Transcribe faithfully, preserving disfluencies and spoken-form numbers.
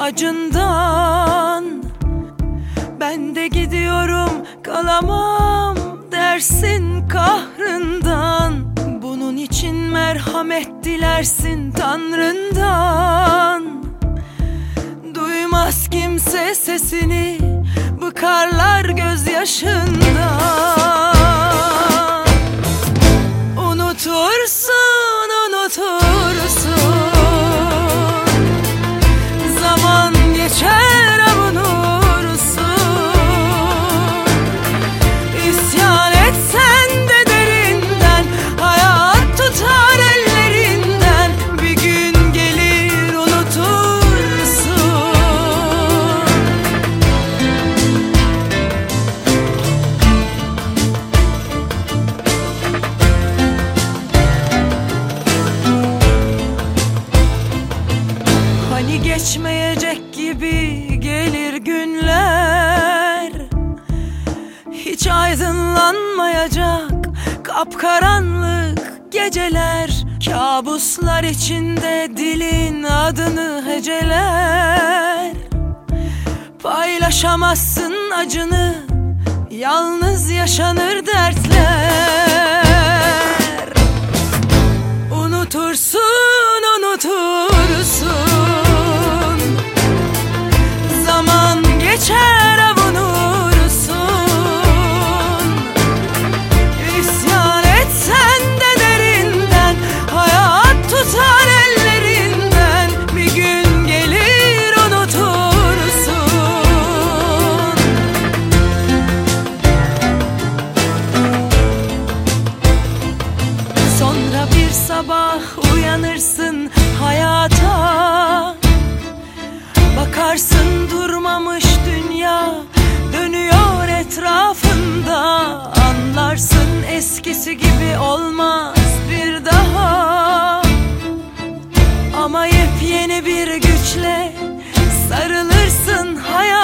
acından. Ben de gidiyorum, kalamam dersin kahrından. Bunun için merhamet dilersin Tanrından. Duymaz kimse sesini, bıkarlar gözyaşından. Unutursun, unutursun, zaman geçer avunursun. İsyan etsen de derinden, hayat tutar ellerinden. Bir gün gelir unutursun. Hani geçmeyecek gibi gelir günler, hiç aydınlanmayacak kapkaranlık geceler. Kabuslar içinde dilin adını heceler. Paylaşamazsın acını, yalnız yaşanır dertler. Unutursun, unutursun, zaman geçer avunursun. İsyan etsen de derinden, hayat tutar ellerinden. Bir gün gelir unutursun. Sonra bir sabah uyanırsın hayata. Bakarsın durmamış dünya, dönüyor etrafında. Anlarsın eskisi gibi olmaz bir daha. Ama yepyeni bir güçle sarılırsın hayata.